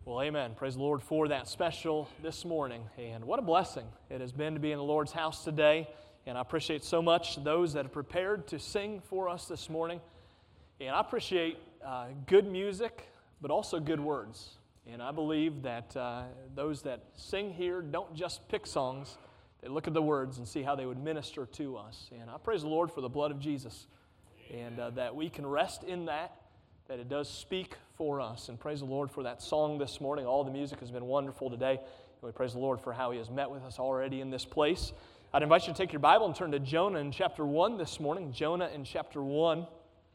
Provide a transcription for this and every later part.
Well, amen. Praise the Lord for that special this morning. And what a blessing it has been to be in the Lord's house today. And I appreciate so much those that have prepared to sing for us this morning. And I appreciate good music, but also good words. And I believe that those that sing here don't just pick songs. They look at the words and see how they would minister to us. And I praise the Lord for the blood of Jesus. And that we can rest in that it does speak for us. And praise the Lord for that song this morning. All the music has been wonderful today. And we praise the Lord for how He has met with us already in this place. I'd invite you to take your Bible and turn to Jonah in chapter 1 this morning. Jonah in chapter 1.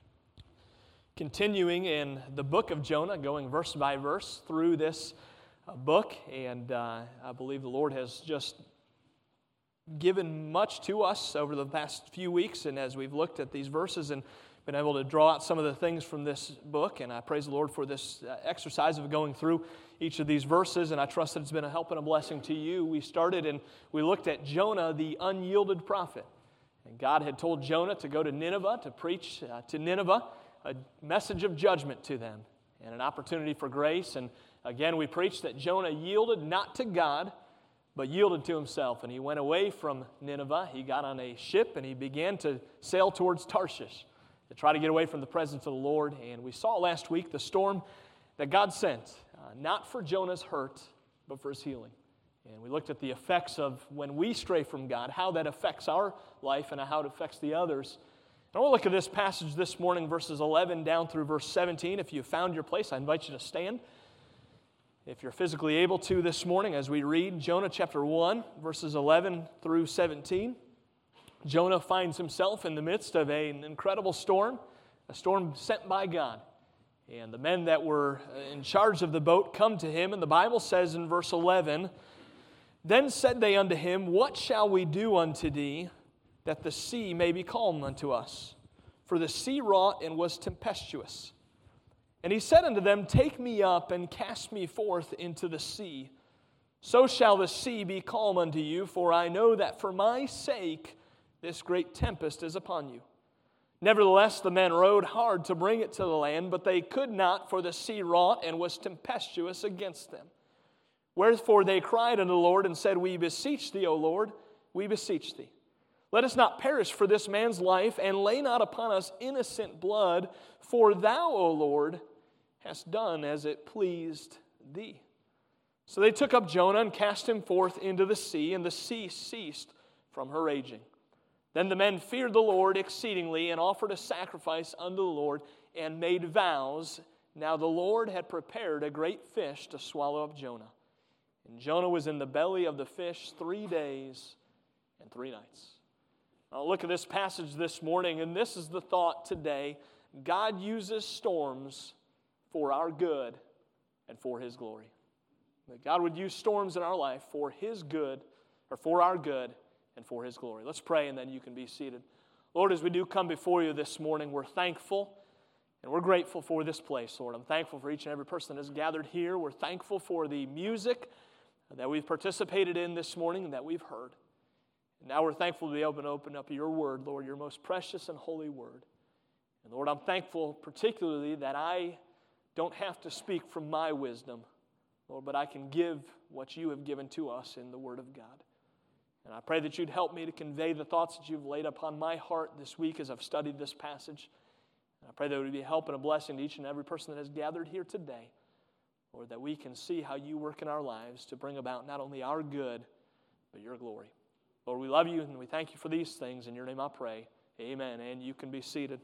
Continuing in the book of Jonah, going verse by verse through this book. And I believe the Lord has just given much to us over the past few weeks. And as we've looked at these verses and been able to draw out some of the things from this book, and I praise the Lord for this exercise of going through each of these verses, and I trust that it's been a help and a blessing to you. We started and we looked at Jonah, the unyielded prophet, and God had told Jonah to go to Nineveh to preach to Nineveh a message of judgment to them and an opportunity for grace. And again, we preached that Jonah yielded not to God, but yielded to himself, and he went away from Nineveh. He got on a ship and he began to sail towards Tarshish to try to get away from the presence of the Lord. And we saw last week the storm that God sent, not for Jonah's hurt, but for his healing. And we looked at the effects of when we stray from God, how that affects our life and how it affects the others. And I want to look at this passage this morning, verses 11 down through verse 17. If you found your place, I invite you to stand. If you're physically able to this morning, as we read Jonah chapter 1, verses 11 through 17. Jonah finds himself in the midst of an incredible storm, a storm sent by God. And the men that were in charge of the boat come to him, and the Bible says in verse 11, "Then said they unto him, What shall we do unto thee, that the sea may be calm unto us? For the sea wrought and was tempestuous. And he said unto them, Take me up and cast me forth into the sea. So shall the sea be calm unto you, for I know that for my sake this great tempest is upon you. Nevertheless, the men rowed hard to bring it to the land, but they could not, for the sea wrought and was tempestuous against them. Wherefore they cried unto the Lord and said, We beseech thee, O Lord, we beseech thee. Let us not perish for this man's life, and lay not upon us innocent blood, for thou, O Lord, hast done as it pleased thee. So they took up Jonah and cast him forth into the sea, and the sea ceased from her raging. Then the men feared the Lord exceedingly, and offered a sacrifice unto the Lord, and made vows. Now the Lord had prepared a great fish to swallow up Jonah. And Jonah was in the belly of the fish 3 days and 3 nights. Now look at this passage this morning, and this is the thought today. God uses storms for our good and for His glory. That God would use storms in our life for His good, or for our good, and for His glory. Let's pray, and then you can be seated. Lord, as we do come before you this morning, we're thankful and we're grateful for this place, Lord. I'm thankful for each and every person that has gathered here. We're thankful for the music that we've participated in this morning and that we've heard. And now we're thankful to be able to open up your word, Lord, your most precious and holy word. And Lord, I'm thankful particularly that I don't have to speak from my wisdom, Lord, but I can give what you have given to us in the word of God. And I pray that you'd help me to convey the thoughts that you've laid upon my heart this week as I've studied this passage. And I pray that it would be a help and a blessing to each and every person that has gathered here today, Lord, that we can see how you work in our lives to bring about not only our good, but your glory. Lord, we love you and we thank you for these things. In your name I pray. Amen. And you can be seated.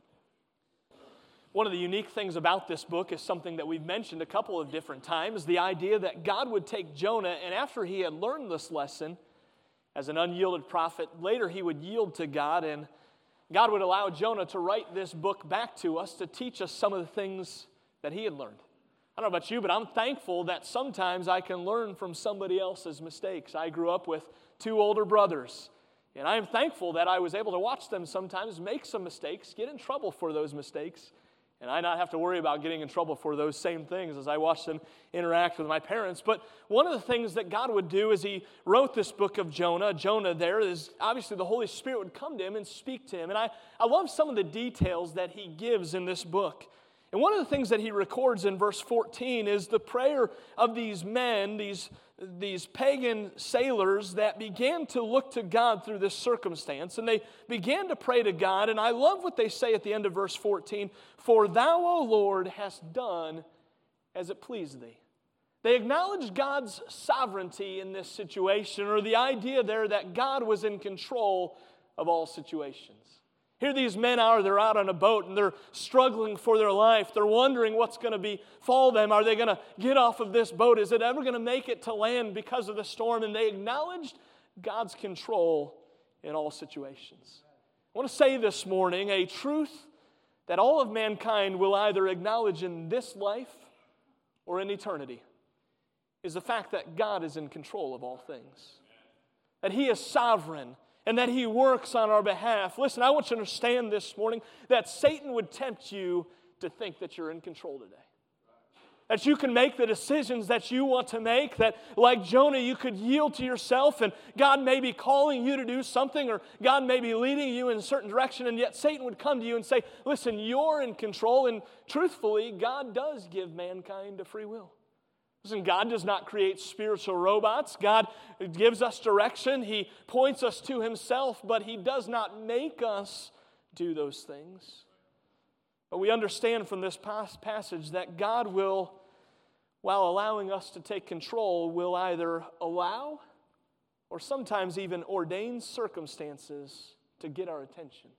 One of the unique things about this book is something that we've mentioned a couple of different times, the idea that God would take Jonah, and after he had learned this lesson, as an unyielded prophet, later he would yield to God, and God would allow Jonah to write this book back to us to teach us some of the things that he had learned. I don't know about you, but I'm thankful that sometimes I can learn from somebody else's mistakes. I grew up with 2 older brothers, and I am thankful that I was able to watch them sometimes make some mistakes, get in trouble for those mistakes, and I not have to worry about getting in trouble for those same things as I watch them interact with my parents. But one of the things that God would do as He wrote this book of Jonah there is obviously the Holy Spirit would come to him and speak to him. And I love some of the details that He gives in this book. And one of the things that he records in verse 14 is the prayer of these men, these pagan sailors that began to look to God through this circumstance. And they began to pray to God. And I love what they say at the end of verse 14. For thou, O Lord, hast done as it pleased thee. They acknowledged God's sovereignty in this situation, or the idea there that God was in control of all situations. Here these men are, they're out on a boat and they're struggling for their life. They're wondering what's going to befall them. Are they going to get off of this boat? Is it ever going to make it to land because of the storm? And they acknowledged God's control in all situations. I want to say this morning a truth that all of mankind will either acknowledge in this life or in eternity is the fact that God is in control of all things. That He is sovereign and that He works on our behalf. Listen, I want you to understand this morning that Satan would tempt you to think that you're in control today. That you can make the decisions that you want to make, that like Jonah, you could yield to yourself and God may be calling you to do something or God may be leading you in a certain direction, and yet Satan would come to you and say, listen, you're in control. And truthfully, God does give mankind a free will. Listen, God does not create spiritual robots. God gives us direction. He points us to Himself, but He does not make us do those things. But we understand from this passage that God will, while allowing us to take control, will either allow or sometimes even ordain circumstances to get our attention.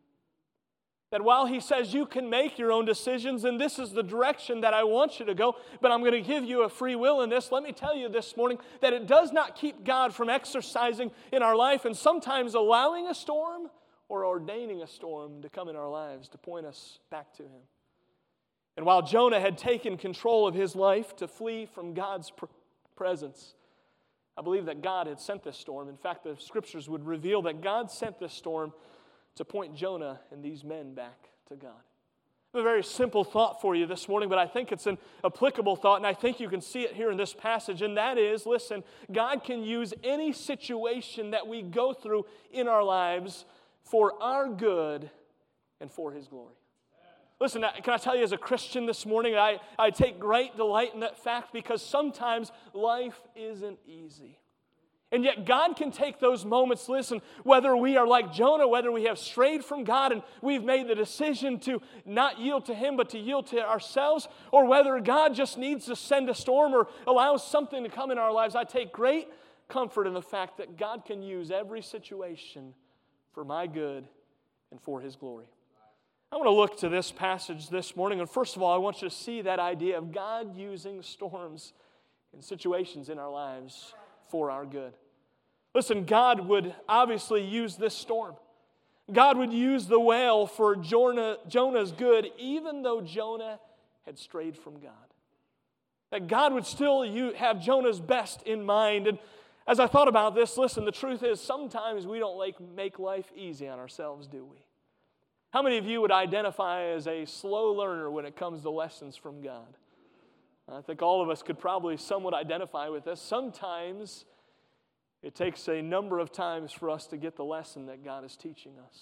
That while He says you can make your own decisions and this is the direction that I want you to go, but I'm going to give you a free will in this, let me tell you this morning that it does not keep God from exercising in our life and sometimes allowing a storm or ordaining a storm to come in our lives to point us back to Him. And while Jonah had taken control of his life to flee from God's presence, I believe that God had sent this storm. In fact, the Scriptures would reveal that God sent this storm to point Jonah and these men back to God. I have a very simple thought for you this morning, but I think it's an applicable thought, and I think you can see it here in this passage, and that is, listen, God can use any situation that we go through in our lives for our good and for His glory. Listen, can I tell you as a Christian this morning, I take great delight in that fact because sometimes life isn't easy. And yet God can take those moments, listen, whether we are like Jonah, whether we have strayed from God and we've made the decision to not yield to Him but to yield to ourselves, or whether God just needs to send a storm or allow something to come in our lives, I take great comfort in the fact that God can use every situation for my good and for His glory. I want to look to this passage this morning, and first of all, I want you to see that idea of God using storms and situations in our lives for our good. Listen, God would obviously use this storm. God would use the whale for Jonah's good, even though Jonah had strayed from God. That God would still have Jonah's best in mind. And as I thought about this, listen, the truth is sometimes we don't make life easy on ourselves, do we? How many of you would identify as a slow learner when it comes to lessons from God? I think all of us could probably somewhat identify with this. Sometimes it takes a number of times for us to get the lesson that God is teaching us.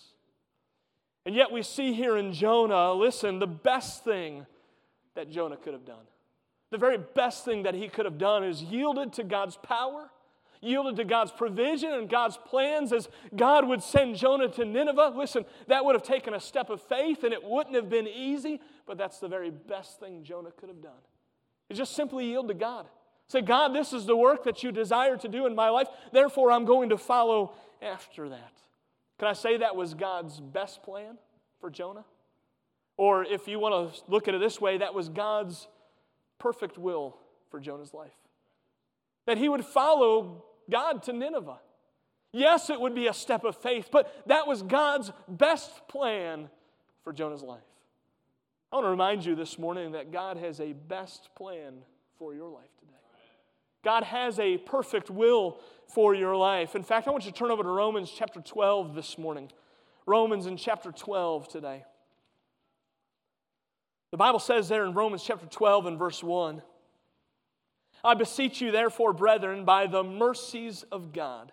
And yet we see here in Jonah, listen, the best thing that Jonah could have done. The very best thing that he could have done is yielded to God's power, yielded to God's provision and God's plans as God would send Jonah to Nineveh. Listen, that would have taken a step of faith and it wouldn't have been easy, but that's the very best thing Jonah could have done. Is just simply yield to God. Say, God, this is the work that you desire to do in my life, therefore I'm going to follow after that. Can I say that was God's best plan for Jonah? Or if you want to look at it this way, that was God's perfect will for Jonah's life. That he would follow God to Nineveh. Yes, it would be a step of faith, but that was God's best plan for Jonah's life. I want to remind you this morning that God has a best plan for your life today. God has a perfect will for your life. In fact, I want you to turn over to Romans chapter 12 this morning. Romans in chapter 12 today. The Bible says there in Romans chapter 12 and verse 1, I beseech you therefore, brethren, by the mercies of God,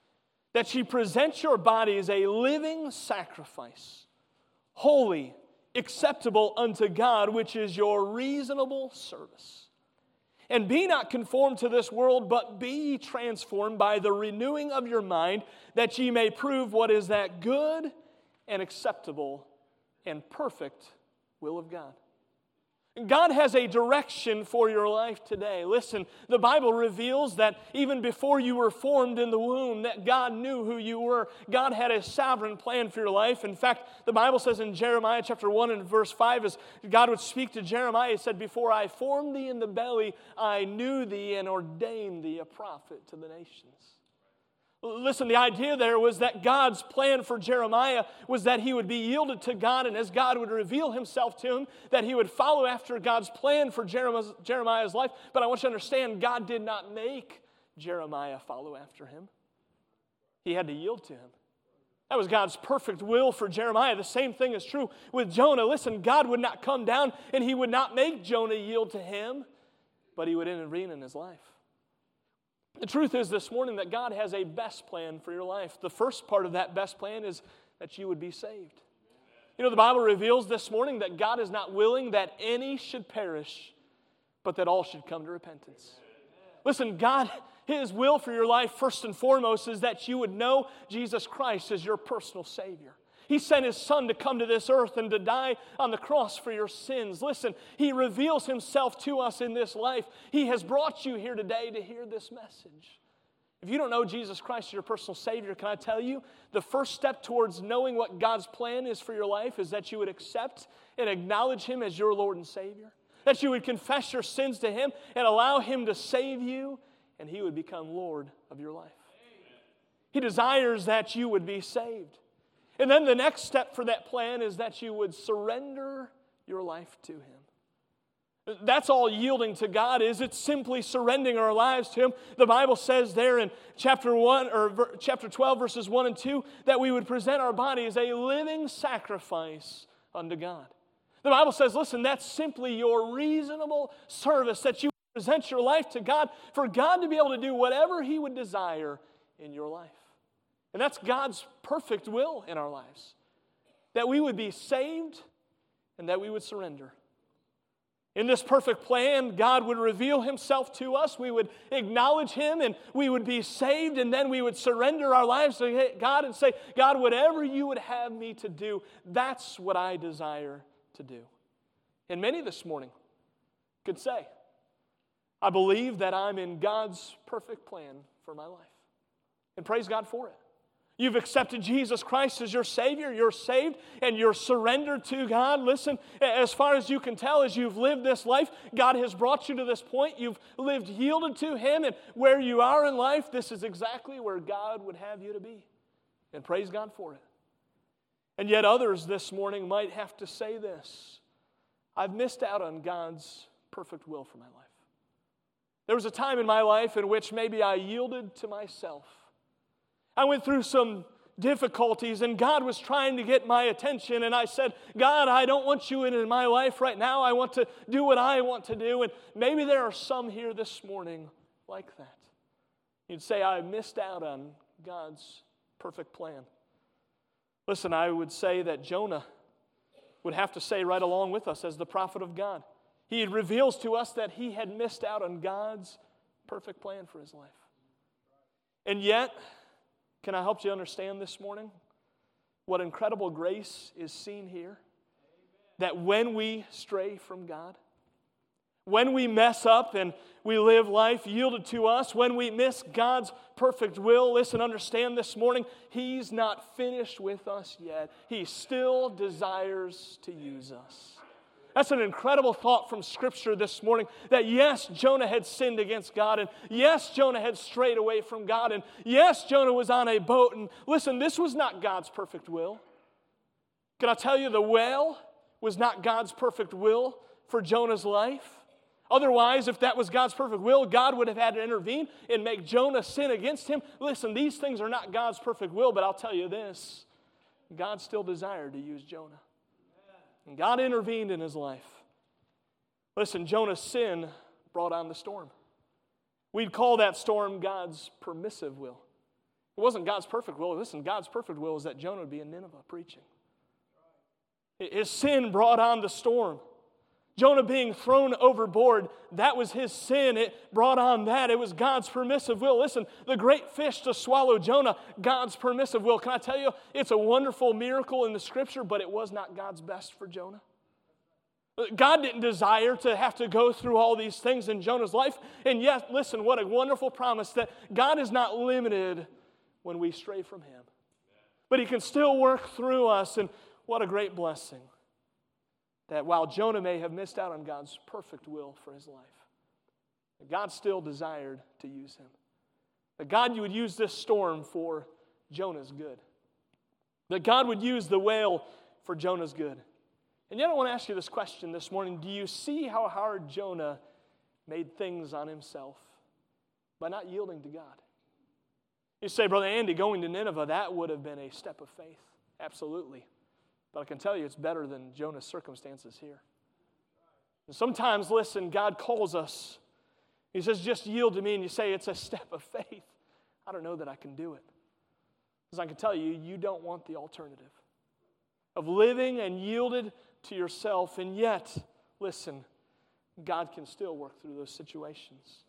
that ye present your bodies a living sacrifice, holy, acceptable unto God, which is your reasonable service. And be not conformed to this world, but be ye transformed by the renewing of your mind, that ye may prove what is that good and acceptable and perfect will of God. God has a direction for your life today. Listen, the Bible reveals that even before you were formed in the womb, that God knew who you were. God had a sovereign plan for your life. In fact, the Bible says in Jeremiah chapter 1 and verse 5, as God would speak to Jeremiah, He said, "Before I formed thee in the belly, I knew thee and ordained thee a prophet to the nations." Listen, the idea there was that God's plan for Jeremiah was that he would be yielded to God, and as God would reveal Himself to him, that he would follow after God's plan for Jeremiah's life. But I want you to understand, God did not make Jeremiah follow after Him. He had to yield to Him. That was God's perfect will for Jeremiah. The same thing is true with Jonah. Listen, God would not come down and He would not make Jonah yield to Him, but He would intervene in his life. The truth is this morning that God has a best plan for your life. The first part of that best plan is that you would be saved. You know, the Bible reveals this morning that God is not willing that any should perish, but that all should come to repentance. Listen, God, His will for your life, first and foremost, is that you would know Jesus Christ as your personal Savior. He sent His Son to come to this earth and to die on the cross for your sins. Listen, He reveals Himself to us in this life. He has brought you here today to hear this message. If you don't know Jesus Christ as your personal Savior, can I tell you, the first step towards knowing what God's plan is for your life is that you would accept and acknowledge Him as your Lord and Savior. That you would confess your sins to Him and allow Him to save you, and He would become Lord of your life. He desires that you would be saved. And then the next step for that plan is that you would surrender your life to Him. That's all yielding to God is. It's simply surrendering our lives to Him. The Bible says there in chapter 12, verses 1 and 2, that we would present our body as a living sacrifice unto God. The Bible says, listen, that's simply your reasonable service, that you present your life to God for God to be able to do whatever He would desire in your life. And that's God's perfect will in our lives. That we would be saved and that we would surrender. In this perfect plan, God would reveal Himself to us. We would acknowledge Him and we would be saved, and then we would surrender our lives to God and say, God, whatever you would have me to do, that's what I desire to do. And many this morning could say, I believe that I'm in God's perfect plan for my life. And praise God for it. You've accepted Jesus Christ as your Savior. You're saved and you're surrendered to God. Listen, as far as you can tell, as you've lived this life, God has brought you to this point. You've lived yielded to Him, and where you are in life, this is exactly where God would have you to be. And praise God for it. And yet others this morning might have to say this: I've missed out on God's perfect will for my life. There was a time in my life in which maybe I yielded to myself. I went through some difficulties, and God was trying to get my attention, and I said, God, I don't want you in my life right now. I want to do what I want to do. And maybe there are some here this morning like that. You'd say, I missed out on God's perfect plan. Listen, I would say that Jonah would have to say right along with us as the prophet of God. He reveals to us that he had missed out on God's perfect plan for his life. And yet, can I help you understand this morning what incredible grace is seen here? That when we stray from God, when we mess up and we live life yielded to us, when we miss God's perfect will, listen, understand this morning, He's not finished with us yet. He still desires to use us. That's an incredible thought from Scripture this morning, that yes, Jonah had sinned against God, and yes, Jonah had strayed away from God, and yes, Jonah was on a boat, and listen, this was not God's perfect will. Can I tell you, the whale was not God's perfect will for Jonah's life? Otherwise, if that was God's perfect will, God would have had to intervene and make Jonah sin against him. Listen, these things are not God's perfect will, but I'll tell you this, God still desired to use Jonah. And God intervened in his life. Listen, Jonah's sin brought on the storm. We'd call that storm God's permissive will. It wasn't God's perfect will. Listen, God's perfect will is that Jonah would be in Nineveh preaching. His sin brought on the storm. Jonah being thrown overboard, that was his sin. It brought on that. It was God's permissive will. Listen, the great fish to swallow Jonah, God's permissive will. Can I tell you, it's a wonderful miracle in the Scripture, but it was not God's best for Jonah. God didn't desire to have to go through all these things in Jonah's life. And yet, listen, what a wonderful promise that God is not limited when we stray from Him. But He can still work through us, and what a great blessing that while Jonah may have missed out on God's perfect will for his life, that God still desired to use him. That God would use this storm for Jonah's good. That God would use the whale for Jonah's good. And yet I want to ask you this question this morning. Do you see how hard Jonah made things on himself by not yielding to God? You say, Brother Andy, going to Nineveh, that would have been a step of faith. Absolutely. But I can tell you it's better than Jonah's circumstances here. And sometimes, listen, God calls us. He says, just yield to me, and you say it's a step of faith. I don't know that I can do it. Because I can tell you, you don't want the alternative of living and yielded to yourself, and yet, listen, God can still work through those situations.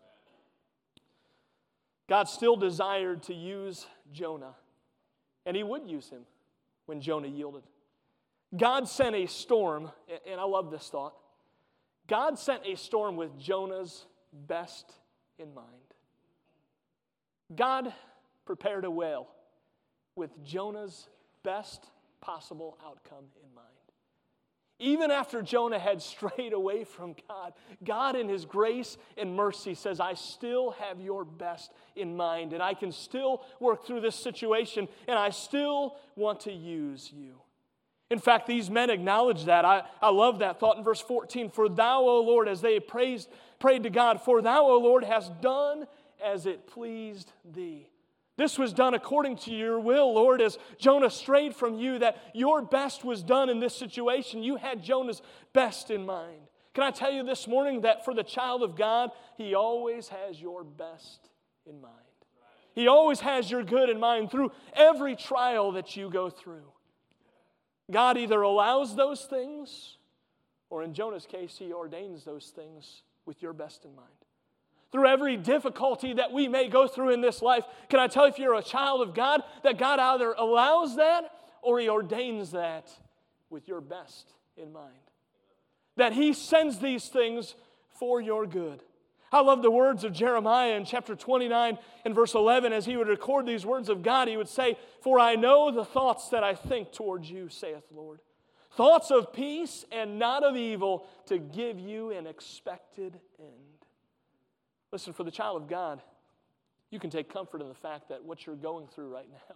God still desired to use Jonah, and He would use him when Jonah yielded. God sent a storm, and I love this thought. God sent a storm with Jonah's best in mind. God prepared a whale with Jonah's best possible outcome in mind. Even after Jonah had strayed away from God, God in His grace and mercy says, I still have your best in mind, and I can still work through this situation, and I still want to use you. In fact, these men acknowledge that. I love that thought in verse 14. For thou, O Lord, as they prayed to God, for thou, O Lord, hast done as it pleased thee. This was done according to your will, Lord, as Jonah strayed from you, that your best was done in this situation. You had Jonah's best in mind. Can I tell you this morning that for the child of God, He always has your best in mind. He always has your good in mind through every trial that you go through. God either allows those things, or in Jonah's case, He ordains those things with your best in mind. Through every difficulty that we may go through in this life, can I tell you, if you're a child of God, that God either allows that or He ordains that with your best in mind. That He sends these things for your good. I love the words of Jeremiah in chapter 29 and verse 11. As he would record these words of God, he would say, for I know the thoughts that I think towards you, saith the Lord. Thoughts of peace and not of evil, to give you an expected end. Listen, for the child of God, you can take comfort in the fact that what you're going through right now,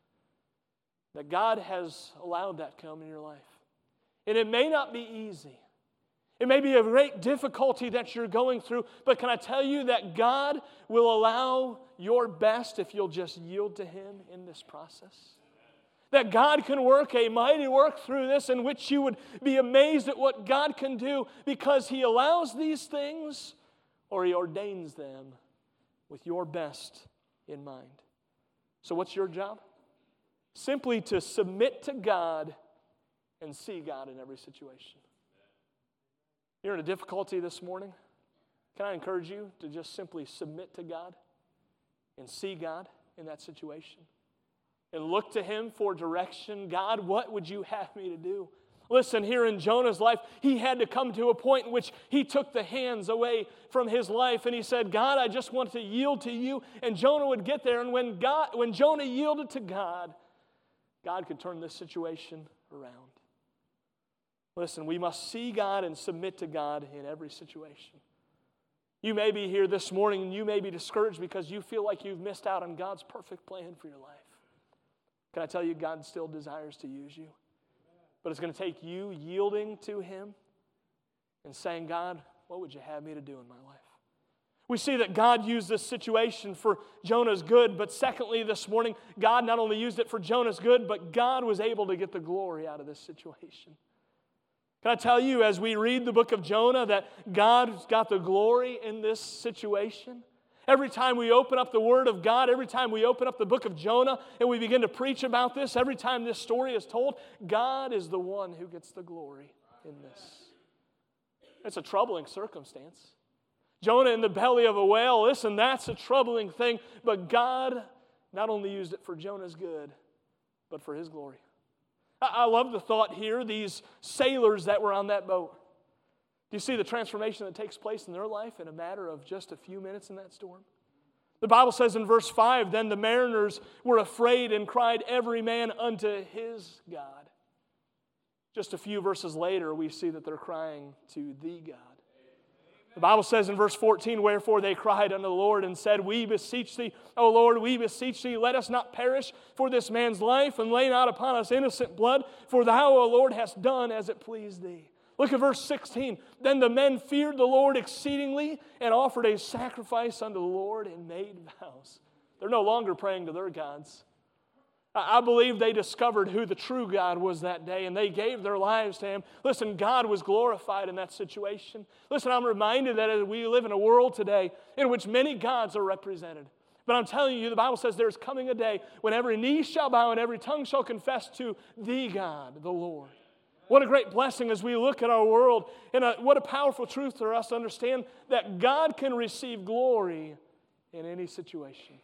that God has allowed that to come in your life. And it may not be easy. It may be a great difficulty that you're going through, but can I tell you that God will allow your best if you'll just yield to Him in this process? That God can work a mighty work through this in which you would be amazed at what God can do because He allows these things or He ordains them with your best in mind. So what's your job? Simply to submit to God and see God in every situation. You're in a difficulty this morning. Can I encourage you to just simply submit to God and see God in that situation? And look to Him for direction. God, what would you have me to do? Listen, here in Jonah's life, he had to come to a point in which he took the hands away from his life and he said, God, I just want to yield to you. And Jonah would get there, and when Jonah yielded to God, God could turn this situation around. Listen, we must see God and submit to God in every situation. You may be here this morning and you may be discouraged because you feel like you've missed out on God's perfect plan for your life. Can I tell you, God still desires to use you? But it's going to take you yielding to Him and saying, God, what would you have me to do in my life? We see that God used this situation for Jonah's good, but secondly this morning, God not only used it for Jonah's good, but God was able to get the glory out of this situation. Can I tell you, as we read the book of Jonah, that God's got the glory in this situation? Every time we open up the Word of God, every time we open up the book of Jonah and we begin to preach about this, every time this story is told, God is the one who gets the glory in this. It's a troubling circumstance. Jonah in the belly of a whale, listen, that's a troubling thing, but God not only used it for Jonah's good, but for His glory. I love the thought here, these sailors that were on that boat. Do you see the transformation that takes place in their life in a matter of just a few minutes in that storm? The Bible says in verse 5, then the mariners were afraid and cried every man unto his God. Just a few verses later, we see that they're crying to the God. The Bible says in verse 14, wherefore they cried unto the Lord and said, we beseech thee, O Lord, we beseech thee, let us not perish for this man's life, and lay not upon us innocent blood, for thou, O Lord, hast done as it pleased thee. Look at verse 16. Then the men feared the Lord exceedingly and offered a sacrifice unto the Lord and made vows. They're no longer praying to their gods. I believe they discovered who the true God was that day, and they gave their lives to Him. Listen, God was glorified in that situation. Listen, I'm reminded that we live in a world today in which many gods are represented. But I'm telling you, the Bible says there's coming a day when every knee shall bow and every tongue shall confess to the God, the Lord. What a great blessing as we look at our world, and what a powerful truth for us to understand that God can receive glory in any situation.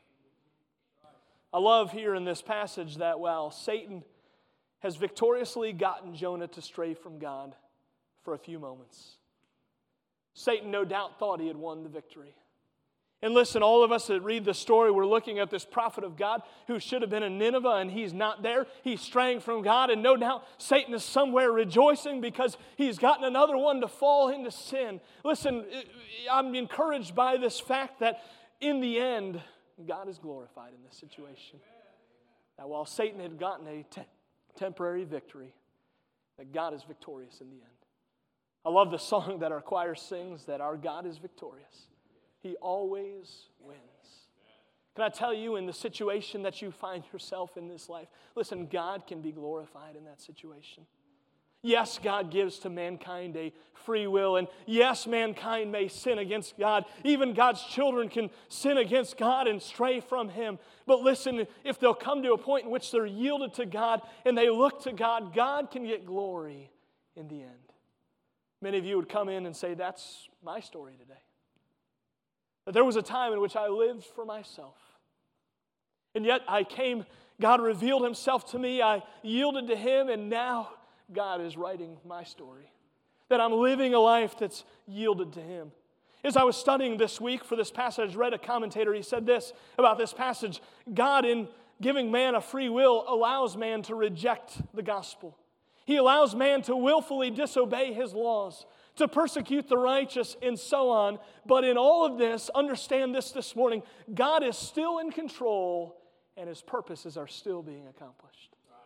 I love here in this passage that while Satan has victoriously gotten Jonah to stray from God for a few moments, Satan no doubt thought he had won the victory. And listen, all of us that read the story, we're looking at this prophet of God who should have been in Nineveh, and he's not there. He's straying from God, and no doubt Satan is somewhere rejoicing because he's gotten another one to fall into sin. Listen, I'm encouraged by this fact that in the end, God is glorified in this situation. Now, while Satan had gotten a temporary victory, that God is victorious in the end. I love the song that our choir sings, that our God is victorious. He always wins. Can I tell you, in the situation that you find yourself in this life, listen, God can be glorified in that situation. Yes, God gives to mankind a free will, and yes, mankind may sin against God. Even God's children can sin against God and stray from Him. But listen, if they'll come to a point in which they're yielded to God and they look to God, God can get glory in the end. Many of you would come in and say, that's my story today. That there was a time in which I lived for myself. And yet I came, God revealed Himself to me, I yielded to Him, and now God is writing my story. That I'm living a life that's yielded to Him. As I was studying this week for this passage, I read a commentator, he said this about this passage: God, in giving man a free will, allows man to reject the gospel. He allows man to willfully disobey His laws, to persecute the righteous, and so on. But in all of this, understand this morning, God is still in control, and His purposes are still being accomplished.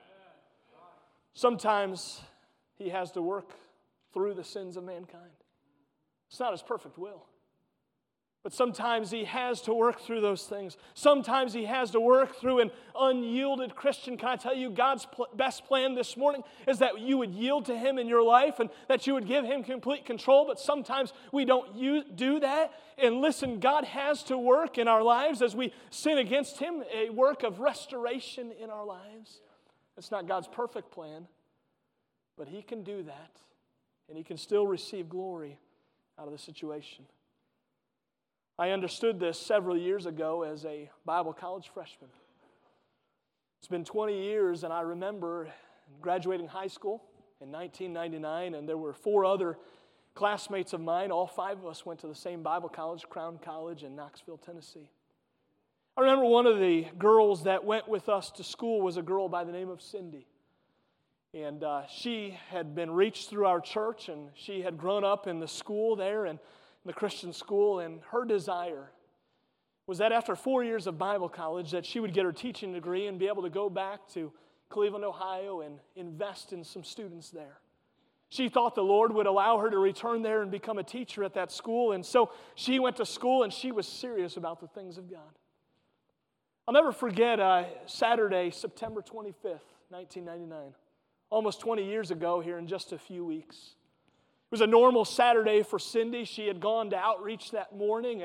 Sometimes He has to work through the sins of mankind. It's not His perfect will. But sometimes He has to work through those things. Sometimes He has to work through an unyielded Christian. Can I tell you, God's best plan this morning is that you would yield to Him in your life and that you would give Him complete control. But sometimes we don't do that. And listen, God has to work in our lives as we sin against Him, a work of restoration in our lives. It's not God's perfect plan, but He can do that, and He can still receive glory out of the situation. I understood this several years ago as a Bible college freshman. It's been 20 years, and I remember graduating high school in 1999, and there were 4 other classmates of mine. All 5 of us went to the same Bible college, Crown College in Knoxville, Tennessee. I remember one of the girls that went with us to school was a girl by the name of Cindy. And she had been reached through our church, and she had grown up in the school there, and the Christian school, and her desire was that after 4 years of Bible college that she would get her teaching degree and be able to go back to Cleveland, Ohio, and invest in some students there. She thought the Lord would allow her to return there and become a teacher at that school, and so she went to school, and she was serious about the things of God. I'll never forget Saturday, September 25th, 1999, almost 20 years ago here in just a few weeks. It was a normal Saturday for Cindy. She had gone to outreach that morning, and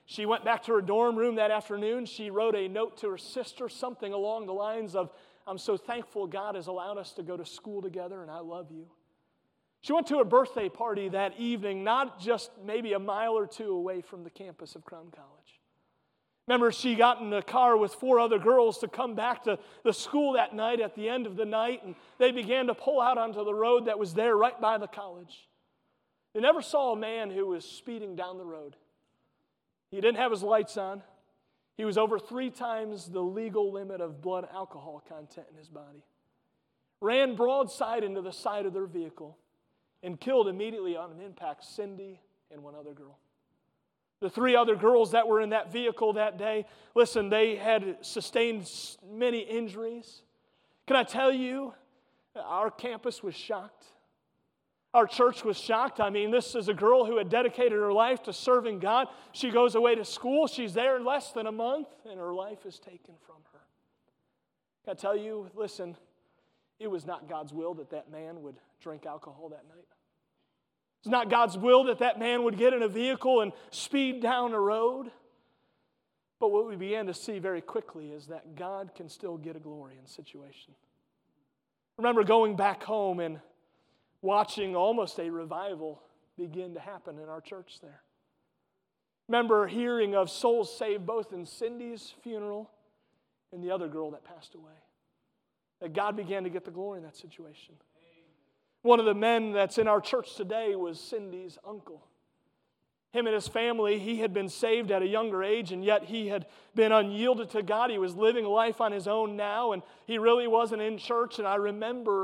She went back to her dorm room that afternoon. She wrote a note to her sister, something along the lines of, I'm so thankful God has allowed us to go to school together, and I love you. She went to a birthday party that evening, not just maybe a mile or two away from the campus of Crown College. Remember, she got in a car with 4 other girls to come back to the school that night at the end of the night, and they began to pull out onto the road that was there right by the college. They never saw a man who was speeding down the road. He didn't have his lights on. He was over 3 times the legal limit of blood alcohol content in his body. Ran broadside into the side of their vehicle and killed immediately on an impact Cindy and 1 other girl. The 3 other girls that were in that vehicle that day, listen, they had sustained many injuries. Can I tell you, our campus was shocked. Our church was shocked. I mean, this is a girl who had dedicated her life to serving God. She goes away to school. She's there in less than a month, and her life is taken from her. Can I tell you, listen, it was not God's will that that man would drink alcohol that night. It's not God's will that that man would get in a vehicle and speed down a road. But what we began to see very quickly is that God can still get a glory in situation. I remember going back home and watching almost a revival begin to happen in our church there. Remember hearing of souls saved both in Cindy's funeral and the other girl that passed away. That God began to get the glory in that situation. One of the men that's in our church today was Cindy's uncle. Him and his family, he had been saved at a younger age, and yet he had been unyielded to God. He was living a life on his own now, and he really wasn't in church. And I remember,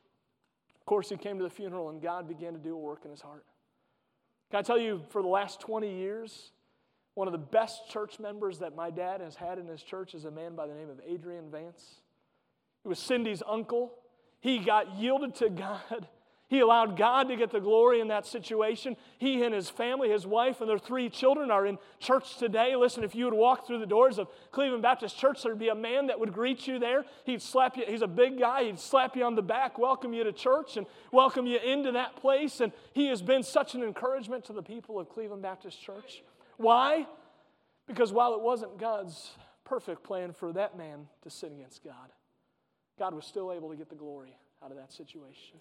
of course, he came to the funeral, and God began to do a work in his heart. Can I tell you, for the last 20 years, one of the best church members that my dad has had in his church is a man by the name of Adrian Vance. He was Cindy's uncle. He got yielded to God. He allowed God to get the glory in that situation. He and his family, his wife, and their 3 children are in church today. Listen, if you would walk through the doors of Cleveland Baptist Church, there'd be a man that would greet you there. He'd slap you. He's a big guy. He'd slap you on the back, welcome you to church, and welcome you into that place. And he has been such an encouragement to the people of Cleveland Baptist Church. Why? Because while it wasn't God's perfect plan for that man to sin against God, God was still able to get the glory out of that situation.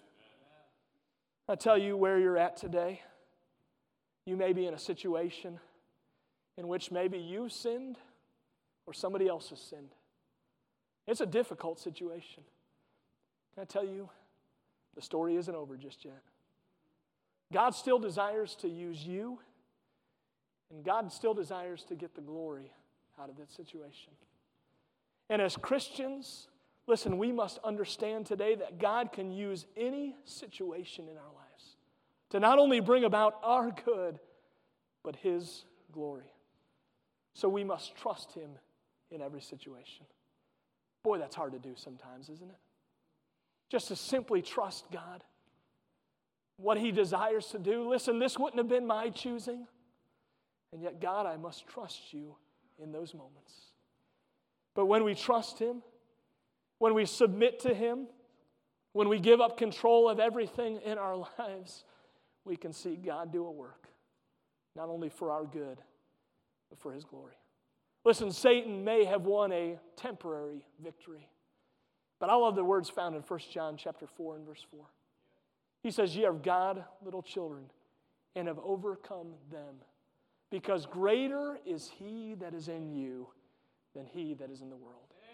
I tell you where you're at today. You may be in a situation in which maybe you've sinned or somebody else has sinned. It's a difficult situation. Can I tell you, the story isn't over just yet. God still desires to use you, and God still desires to get the glory out of that situation. And as Christians, listen, we must understand today that God can use any situation in our lives to not only bring about our good, but His glory. So we must trust Him in every situation. Boy, that's hard to do sometimes, isn't it? Just to simply trust God, what He desires to do. Listen, this wouldn't have been my choosing, and yet, God, I must trust You in those moments. But when we trust Him, when we submit to Him, when we give up control of everything in our lives, we can see God do a work, not only for our good, but for His glory. Listen, Satan may have won a temporary victory, but I love the words found in 1 John chapter 4 and verse 4. He says, "Ye are of God, little children, and have overcome them, because greater is He that is in you than he that is in the world."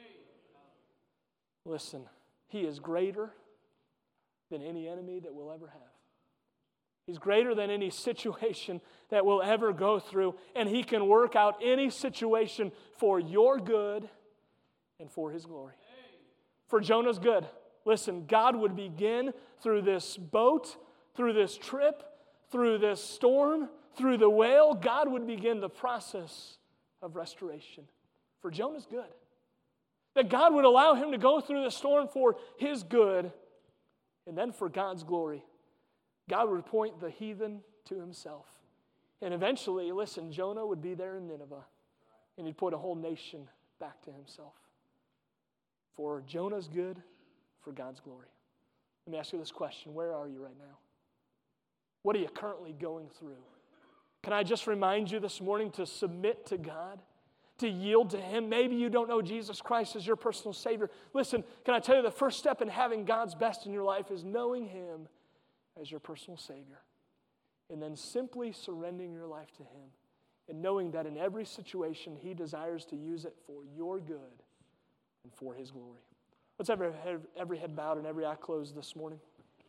Listen, He is greater than any enemy that we'll ever have. He's greater than any situation that we'll ever go through, and He can work out any situation for your good and for His glory. For Jonah's good. Listen, God would begin through this boat, through this trip, through this storm, through the whale, God would begin the process of restoration. For Jonah's good. That God would allow him to go through the storm for His good, and then for God's glory. God would point the heathen to Himself. And eventually, listen, Jonah would be there in Nineveh, and He'd put a whole nation back to Himself. For Jonah's good, for God's glory. Let me ask you this question. Where are you right now? What are you currently going through? Can I just remind you this morning to submit to God, to yield to Him? Maybe you don't know Jesus Christ as your personal Savior. Listen, can I tell you the first step in having God's best in your life is knowing Him as your personal Savior. And then simply surrendering your life to Him and knowing that in every situation He desires to use it for your good and for His glory. Let's have every head bowed and every eye closed this morning.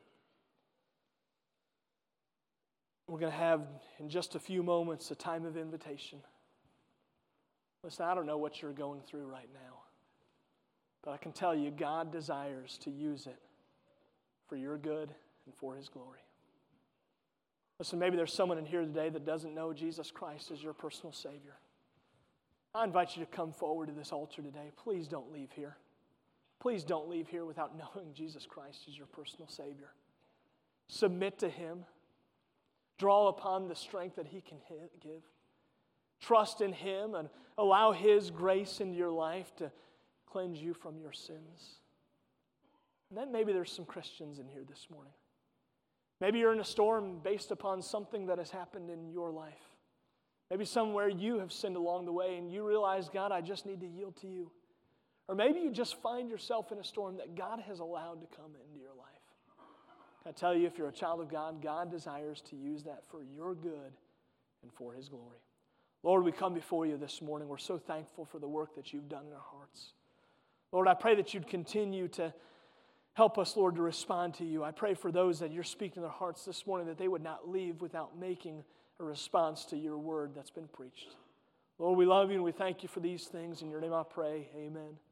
We're going to have, in just a few moments, a time of invitation. Listen, I don't know what you're going through right now, but I can tell you God desires to use it for your good and for His glory. Listen, maybe there's someone in here today that doesn't know Jesus Christ as your personal Savior. I invite you to come forward to this altar today. Please don't leave here. Please don't leave here without knowing Jesus Christ as your personal Savior. Submit to Him. Draw upon the strength that He can give. Trust in Him and allow His grace into your life to cleanse you from your sins. And then maybe there's some Christians in here this morning. Maybe you're in a storm based upon something that has happened in your life. Maybe somewhere you have sinned along the way and you realize, God, I just need to yield to You. Or maybe you just find yourself in a storm that God has allowed to come into your life. I tell you, if you're a child of God, God desires to use that for your good and for His glory. Lord, we come before You this morning. We're so thankful for the work that You've done in our hearts. Lord, I pray that You'd continue to help us, Lord, to respond to You. I pray for those that You're speaking to their hearts this morning that they would not leave without making a response to Your word that's been preached. Lord, we love You and we thank You for these things. In Your name I pray, amen.